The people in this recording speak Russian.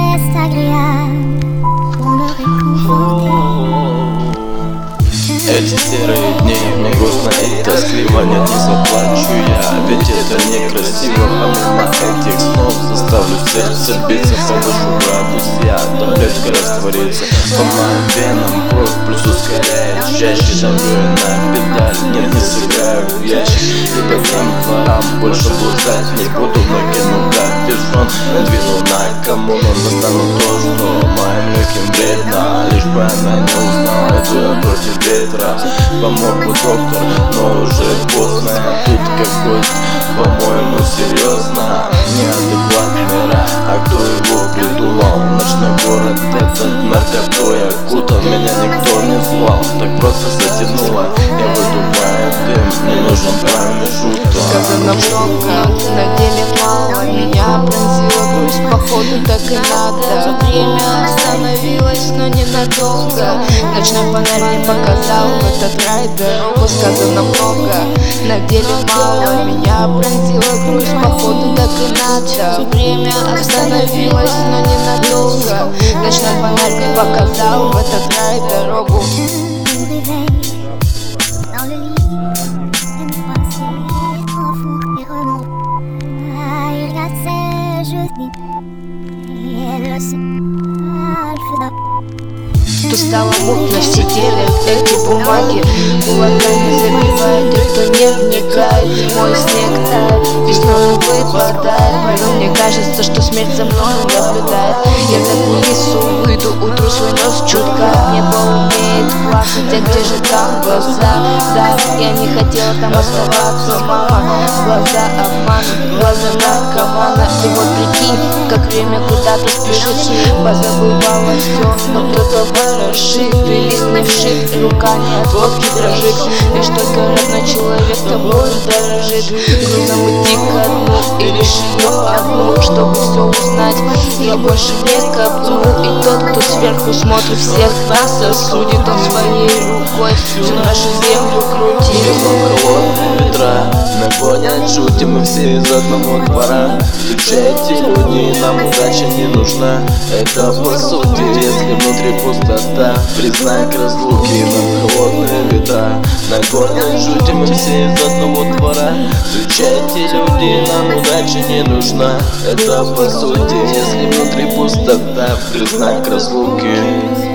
geste agréable pour me réconforter. Эти серые дни, мне грустно и тоскливо, нет, не заплачу я, ведь это некрасиво. Помимо этих снов заставлю сердце биться, повышу градус, я таблетка растворится по моим венам, кровь плюс ускоряет, чаще давлю на педаль, нет, не сыграю в ящик, и по тем дворам больше блуждать не буду, накину капюшон, двину на коммуну, достану то, что моим легким вредно, лишь бы она не узнала, иду я против ветра. Помог бы доктор, но уже поздно. Тут как гость, по-моему, серьезно. Неадекватный рай, а кто его придумал? Ночной город, этот наркотой окутал. Меня никто не звал, так просто затянуло. Я выдуваю дым, мне нужен промежуток. Сказано много, на деле мало. Меня пронзила грусть, походу так и надо. Время остановилось, но ненадолго. Ночной фонарь мне показал в этот рай дорогу. Сказано много, на деле мало. Меня пронзила грусть, походу так и надо. Время остановилось, но ненадолго. Ночной фонарь мне показал в этот рай дорогу. Dans le lit, et me passer profond et remonte. Ah, il regarde ses genoux, et elle le sait, elle fait d'un. Что стало мутно в теле, эти бумаги кулаками забивает, никто не вникает. Мой снег тает, весной выпадает, но мне кажется, что смерть за мной наблюдает. Я за кулису выйду, утру свой нос чутка. Небо умеет плакать, а где же там глаза? Да, я не хотела там оставаться, мама. Глаза обманут, глаза наркомана. И вот прикинь, как время куда-то спешит. Позабывала все, но кто-то ворошит. Ты лист не вшит, рука не от водки дрожит. Лишь только родной человек тобой дорожит. Грузом идти ко дну и лишь ее одну, чтобы все узнать, я больше не копну. И тот, кто сверху смотрит всех нас, осудит он своей рукой всю нашу землю крутит. Холодные ветра нагонят, шутим мы все из одного двора. Встречайте люди, нам удача не нужна. Это по сути, если внутри пустота, признак разлуки. Нам холодные ветра нагонят, шутим мы все из одного двора. Встречайте люди, нам удача не нужна. Это по сути, если внутри пустота, признак разлуки.